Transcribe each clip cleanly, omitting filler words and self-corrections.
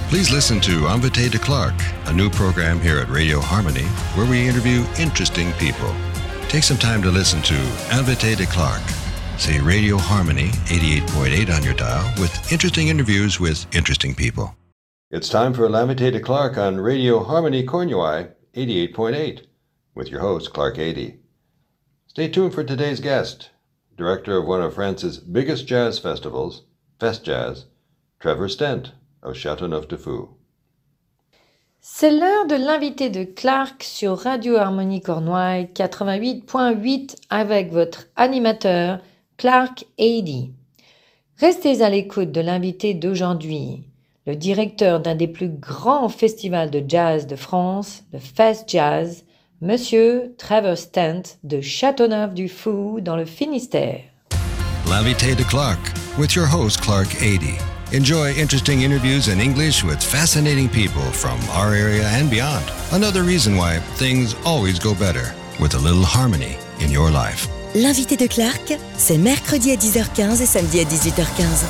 Please listen to Invité de Clark, a new program here at Radio Harmony where we interview interesting people. Take some time to listen to Invité de Clark. Say Radio Harmony 88.8 on your dial with interesting interviews with interesting people. It's time for L'Invité de Clark on Radio Harmony Cornouailles 88.8 with your host, Clark 80. Stay tuned for today's guest, director of one of France's biggest jazz festivals, Fest Jazz, Trevor Stent of Châteauneuf-du-Four. C'est l'heure de l'invité de Clark sur Radio Harmonie Cornouailles 88.8 avec votre animateur Clark 80. Restez à l'écoute de l'invité d'aujourd'hui, le directeur d'un des plus grands festivals de jazz de France, le Fest Jazz, Monsieur Trevor Stent de Châteauneuf-du-Four dans le Finistère. L'invité de Clark with your host Clark 80. Enjoy interesting interviews in English with fascinating people from our area and beyond. Another reason why things always go better with a little harmony in your life. L'invité de Clark, c'est mercredi à 10h15 et samedi à 18h15.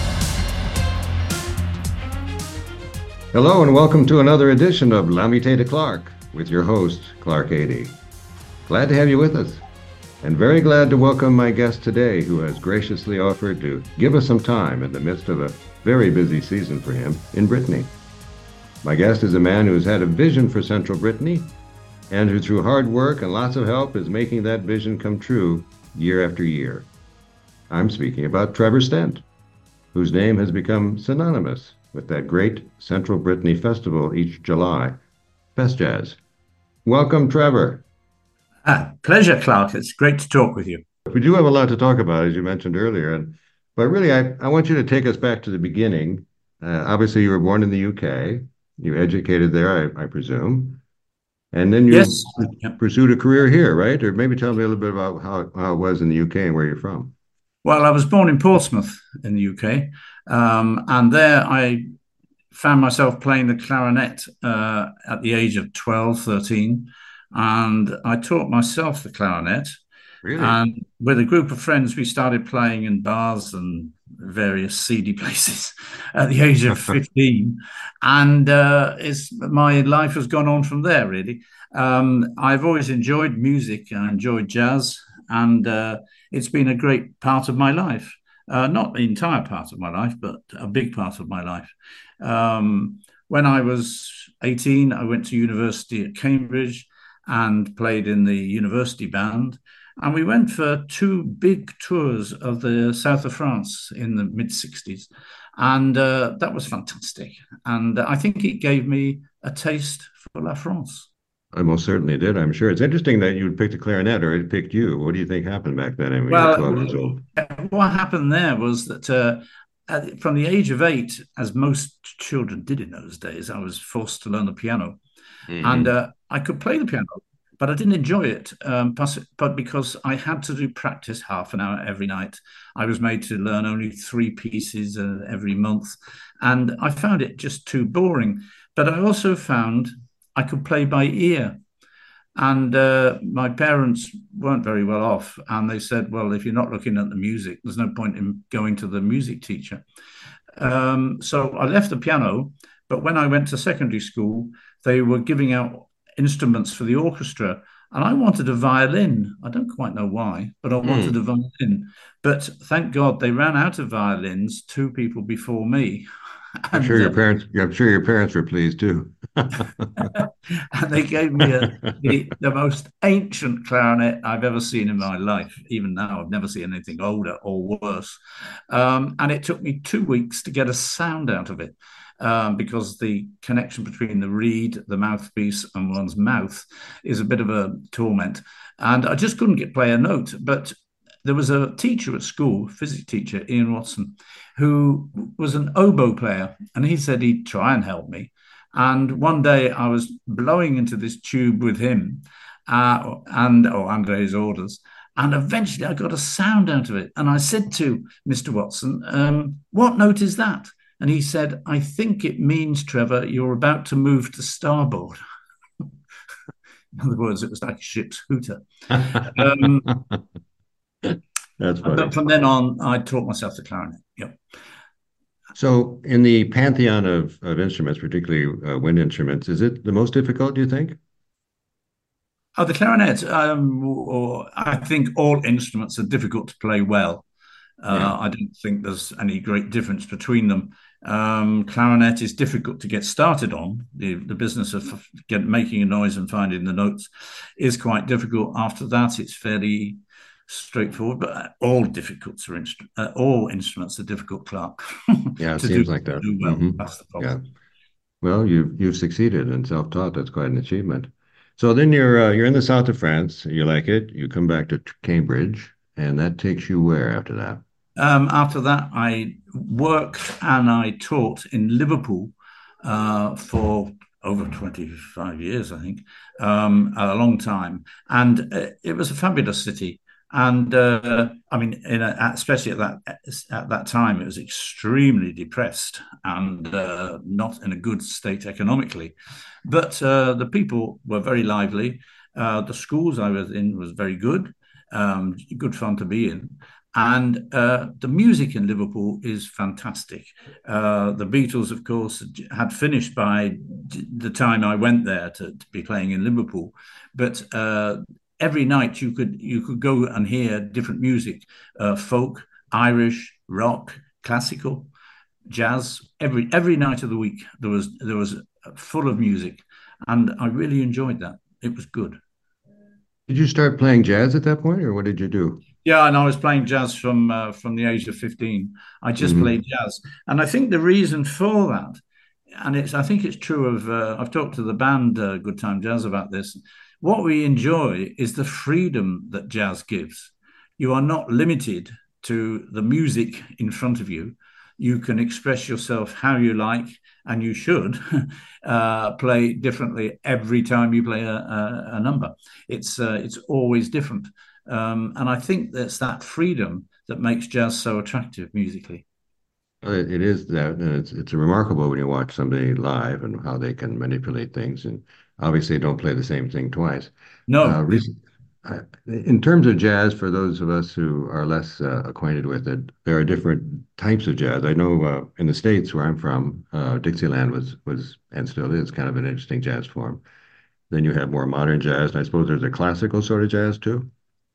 Hello and welcome to another edition of L'Invité de Clark with your host Clark 80. Glad to have you with us. And very glad to welcome my guest today who has graciously offered to give us some time in the midst of a very busy season for him in Brittany. My guest is a man who's had a vision for Central Brittany and who through hard work and lots of help is making that vision come true year after year. I'm speaking about Trevor Stent, whose name has become synonymous with that great Central Brittany festival each July, Fest Jazz. Welcome, Trevor. Pleasure, Clark. It's great to talk with you. We do have a lot to talk about, as you mentioned earlier, but really I want you to take us back to the beginning. Obviously, you were born in the UK. You educated there, I presume. And then you pursued a career here, right? Or maybe tell me a little bit about how it was in the UK and where you're from. Well, I was born in Portsmouth in the UK. And there I found myself playing the clarinet at the age of 12, 13. And I taught myself the clarinet. Really? And with a group of friends, we started playing in bars and various seedy places at the age of 15. And my life has gone on from there, really. I've always enjoyed music. I enjoyed jazz. And it's been a great part of my life. Not the entire part of my life, but a big part of my life. When I was 18, I went to university at Cambridge and played in the university band. And we went for 2 big tours of the south of France in the mid-60s. And that was fantastic. And I think it gave me a taste for La France. I most certainly did, I'm sure. It's interesting that you picked a clarinet or it picked you. What do you think happened back then? I mean, well, 12 years old. What happened there was that from the age of 8, as most children did in those days, I was forced to learn the piano. Mm-hmm. And I could play the piano, but I didn't enjoy it. But because I had to do practice half an hour every night, I was made to learn only 3 pieces every month. And I found it just too boring. But I also found I could play by ear. And my parents weren't very well off. And they said, well, if you're not looking at the music, there's no point in going to the music teacher. So I left the piano. But when I went to secondary school, they were giving out instruments for the orchestra. And I wanted a violin. I don't quite know why, but I wanted a violin. But thank God they ran out of violins 2 people before me. I'm sure your parents were pleased too. And they gave me the most ancient clarinet I've ever seen in my life. Even now, I've never seen anything older or worse. And it took me 2 weeks to get a sound out of it. Because the connection between the reed, the mouthpiece, and one's mouth is a bit of a torment. And I just couldn't play a note. But there was a teacher at school, physics teacher, Ian Watson, who was an oboe player. And he said he'd try and help me. And one day I was blowing into this tube with him under his orders. And eventually I got a sound out of it. And I said to Mr. Watson, what note is that? And he said, I think it means, Trevor, you're about to move to starboard. In other words, it was like a ship's hooter. That's funny. But from then on, I taught myself the clarinet. Yep. So, in the pantheon of instruments, particularly wind instruments, is it the most difficult, do you think? Oh, the clarinet. Or I think all instruments are difficult to play well. Yeah. I don't think there's any great difference between them. Clarinet is difficult to get started on. The business of making a noise and finding the notes is quite difficult. After that, it's fairly straightforward. But all instruments are difficult, Clark, Yeah, it to seems like that. do well. Hmm. That's the Yeah. problem. Well, you've succeeded in self-taught. That's quite an achievement. So then you're in the south of France. You like it. You come back to Cambridge, and that takes you where after that? After that, I worked and I taught in Liverpool for over 25 years, I think, a long time. And it was a fabulous city. And I mean, especially at that time, it was extremely depressed and not in a good state economically. But the people were very lively. The schools I was in was very good, good fun to be in. And the music in Liverpool is fantastic. The Beatles, of course, had finished by the time I went there to be playing in Liverpool. But every night you could go and hear different music, folk, Irish, rock, classical, jazz. Every night of the week there was full of music, and I really enjoyed that. It was good. Did you start playing jazz at that point, or what did you do? Yeah, and I was playing jazz from the age of 15. I just Hmm. played jazz, and I think the reason for that, and I think it's true of. I've talked to the band Good Time Jazz about this. What we enjoy is the freedom that jazz gives. You are not limited to the music in front of you. You can express yourself how you like, and you should play differently every time you play a number. It's always different. And I think that's that freedom that makes jazz so attractive musically. It is that, and it's remarkable when you watch somebody live and how they can manipulate things, and obviously don't play the same thing twice. No, Recent, in terms of jazz, for those of us who are less acquainted with it, there are different types of jazz. I know in the States where I'm from, Dixieland was and still is kind of an interesting jazz form. Then you have more modern jazz, and I suppose there's a classical sort of jazz too.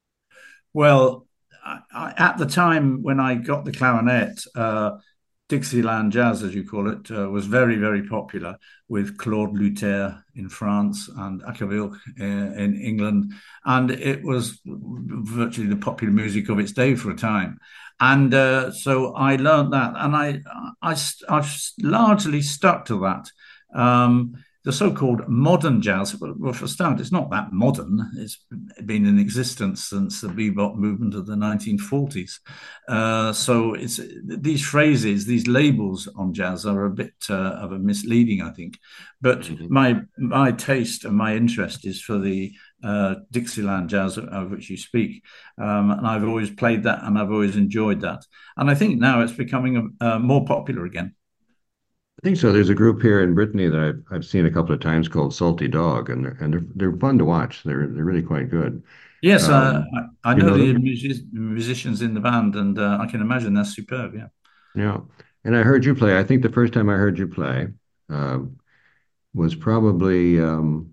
well, at the time when I got the clarinet, Dixieland jazz, as you call it, was very, very popular with Claude Luther in France and Akerville in England. And it was virtually the popular music of its day for a time. And so I learned that, and I've largely stuck to that. The so-called modern jazz, well, for a start, it's not that modern. It's been in existence since the bebop movement of the 1940s. So it's these phrases, these labels on jazz are a bit of a misleading, I think. But Hmm. my taste and my interest is for the Dixieland jazz of which you speak, and I've always played that, and I've always enjoyed that. And I think now it's becoming more popular again. I think so. There's a group here in Brittany that I've seen a couple of times called Salty Dog, and they're fun to watch. They're really quite good. Yes, Um, I you know know the them? musicians in the band, and I can imagine they're superb. Yeah. Yeah. And I heard you play. I think the first time I heard you play uh, was probably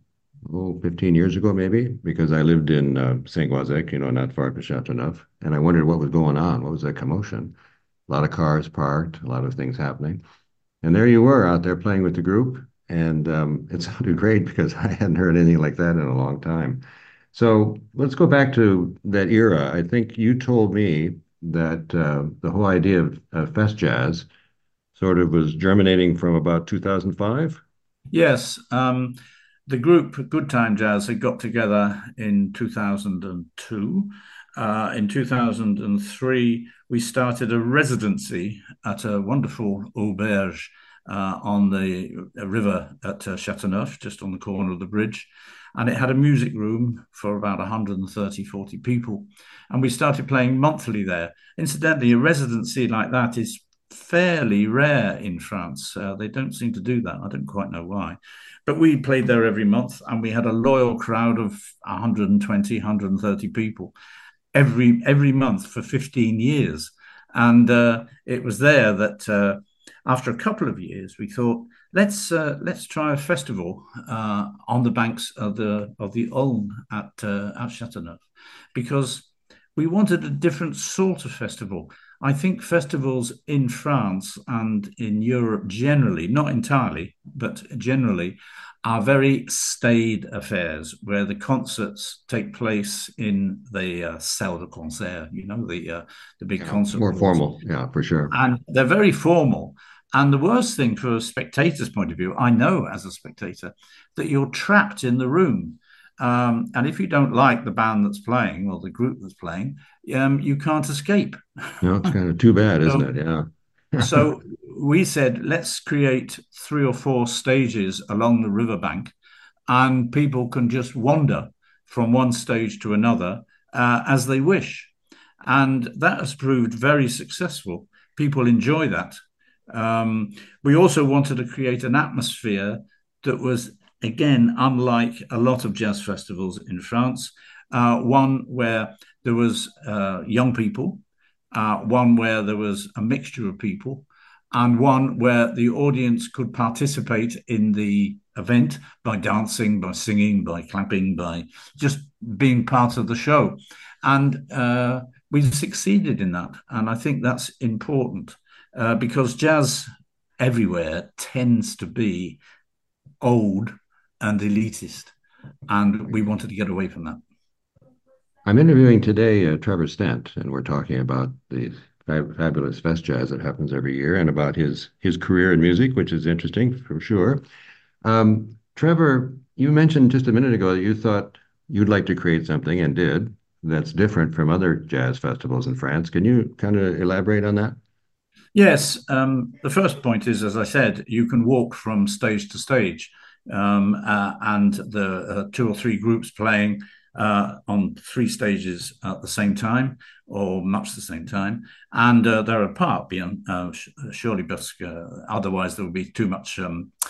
15 years ago, maybe, because I lived in Saint-Goazec, not far from Chateauneuf, and I wondered what was going on. What was that commotion? A lot of cars parked, a lot of things happening. And there you were out there playing with the group, and it sounded great because I hadn't heard anything like that in a long time. So let's go back to that era. I think you told me that the whole idea of fest jazz sort of was germinating from about 2005. Yes, the group Good Time Jazz had got together in 2002. In 2003, we started a residency at a wonderful auberge on the river at Chateauneuf, just on the corner of the bridge. And it had a music room for about 130, 40 people. And we started playing monthly there. Incidentally, a residency like that is fairly rare in France. They don't seem to do that. I don't quite know why. But we played there every month, and we had a loyal crowd of 120, 130 people every month for 15 years. And it was there that after a couple of years, we thought let's try a festival on the banks of the Olne at Châteauneuf, because we wanted a different sort of festival. I think festivals in France and in Europe generally, not entirely, but generally, are very staid affairs where the concerts take place in the salle de concert, the big concert more halls. formal. Yeah, for sure. And they're very formal. And the worst thing for a spectator's point of view, I know as a spectator, that you're trapped in the room. And if you don't like the band that's playing or the group that's playing, you can't escape. No, it's kind of too bad, isn't it? Yeah. So we said, let's create 3 or 4 stages along the riverbank, and people can just wander from one stage to another as they wish. And that has proved very successful. People enjoy that. We also wanted to create an atmosphere that was, again, unlike a lot of jazz festivals in France, one where there was young people, one where there was a mixture of people, and one where the audience could participate in the event by dancing, by singing, by clapping, by just being part of the show. And we succeeded in that. And I think that's important because jazz everywhere tends to be old and elitist. And we wanted to get away from that. I'm interviewing today Trevor Stent, and we're talking about the fabulous Fest Jazz that happens every year and about his career in music, which is interesting for sure. Trevor, you mentioned just a minute ago that you thought you'd like to create something, and did, that's different from other jazz festivals in France. Can you kind of elaborate on that? Yes. The first point is, as I said, you can walk from stage to stage, and the 2 or 3 groups playing on 3 stages at the same time, or much the same time, and they're apart beyond surely, because otherwise there would be too much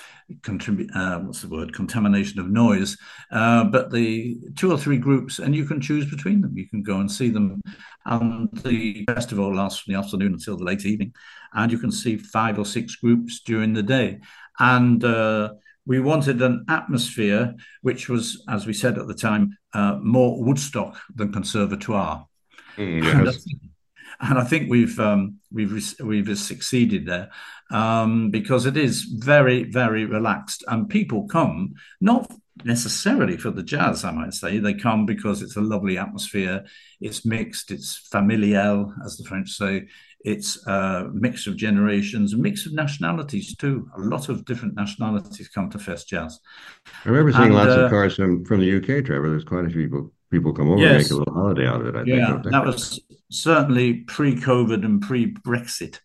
contamination of noise. But the 2 or 3 groups, and you can choose between them. You can go and see them, and the festival lasts from the afternoon until the late evening, and you can see 5 or 6 groups during the day. And we wanted an atmosphere which was, as we said at the time, more Woodstock than Conservatoire. Yes. And I think we've succeeded there, because it is very, very relaxed, and people come not necessarily for the jazz. I might say they come because it's a lovely atmosphere. It's mixed. It's familial, as the French say. It's a mix of generations, a mix of nationalities too. A lot of different nationalities come to Fest Jazz. I remember seeing lots of cars from the UK, Trevor. There's quite a few people come over and make a little holiday out of it, I think. Yeah, that was certainly pre-COVID and pre-Brexit.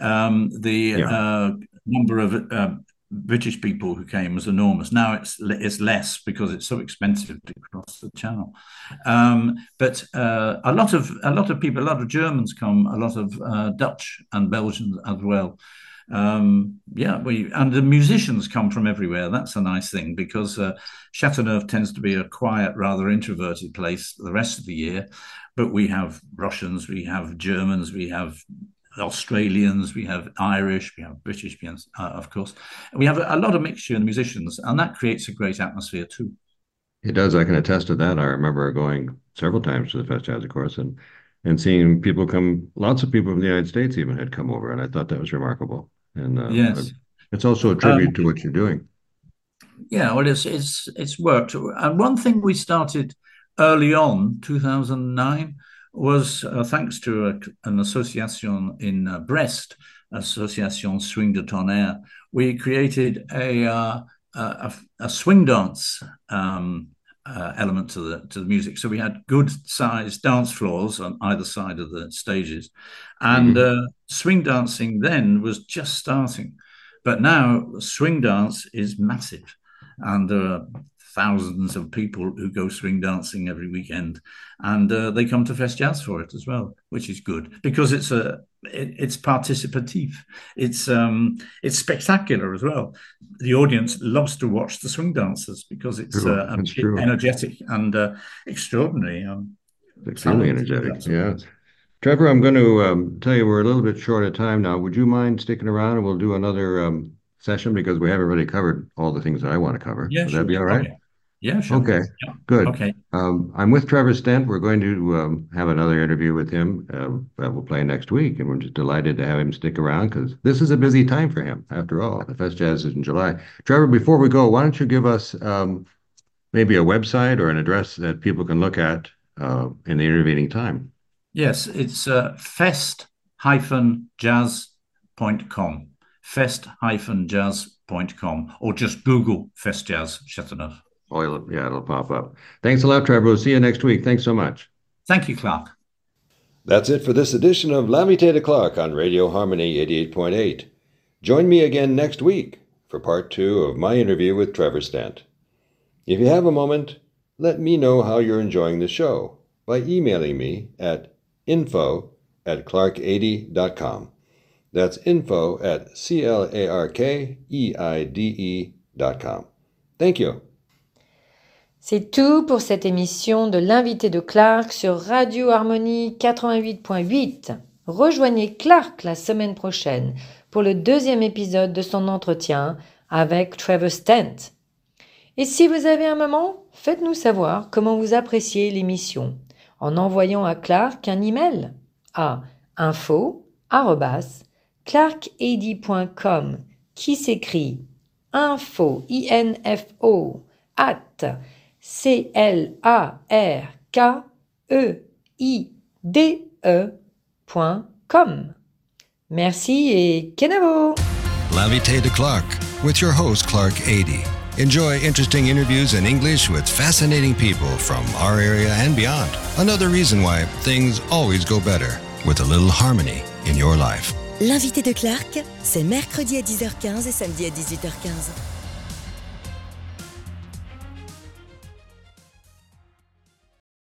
The number of British people who came was enormous. Now it's less because it's so expensive to cross the channel. But a lot of people, a lot of Germans come, a lot of Dutch and Belgians as well. And the musicians come from everywhere. That's a nice thing, because Châteauneuf tends to be a quiet, rather introverted place the rest of the year. But we have Russians, we have Germans, we have Australians, we have Irish, we have British, of course. We have a lot of mixture in the musicians, and that creates a great atmosphere too. It does. I can attest to that. I remember going several times to the Fest Jazz, of course, and seeing people come. Lots of people from the United States even had come over, and I thought that was remarkable. And yes, it's also a tribute to what you're doing. Yeah, well, it's worked. And one thing we started early on, 2009, was thanks to an association in Brest, Association Swing de Tonnerre. We created a swing dance element to the music. So we had good sized dance floors on either side of the stages, and swing dancing then was just starting, but now swing dance is massive, and there are thousands of people who go swing dancing every weekend, and they come to Fest Jazz for it as well, which is good because it's participative. It's spectacular as well. The audience loves to watch the swing dancers because it's energetic and extraordinary. Extremely energetic. Yeah. Trevor, I'm going to tell you we're a little bit short of time now. Would you mind sticking around and we'll do another session because we haven't really covered all the things that I want to cover. Yeah, Would sure. that be all right? Okay. Yeah, sure. Okay, Yeah. good. Okay. I'm with Trevor Stent. We're going to have another interview with him that we'll play next week, and we're just delighted to have him stick around because this is a busy time for him. After all, the Fest Jazz is in July. Trevor, before we go, why don't you give us maybe a website or an address that people can look at in the intervening time? Yes, it's fest-jazz.com. Fest-jazz.com, or just Google Fest Jazz Chateauneuf. Oh, it'll pop up. Thanks a lot, Trevor. We'll see you next week. Thanks so much. Thank you, Clark. That's it for this edition of L'Invité de Clark on Radio Harmony 88.8. Join me again next week for part 2 of my interview with Trevor Stent. If you have a moment, let me know how you're enjoying the show by emailing me at info@clarkeide.com. That's info@clarkeide.com. Thank you. C'est tout pour cette émission de l'invité de Clark sur Radio Harmonie 88.8. Rejoignez Clark la semaine prochaine pour le 2e épisode de son entretien avec Trevor Stent. Et si vous avez un moment, faites-nous savoir comment vous appréciez l'émission en envoyant à Clark un email à info@clarkeide.com qui s'écrit info, I-N-F-O, @clarkeide.com. Merci et kenavo! L'Invité de Clark with your host Clark Adie. Enjoy interesting interviews in English with fascinating people from our area and beyond. Another reason why things always go better with a little harmony in your life. L'invité de Clark, c'est mercredi à 10h15 et samedi à 18h15.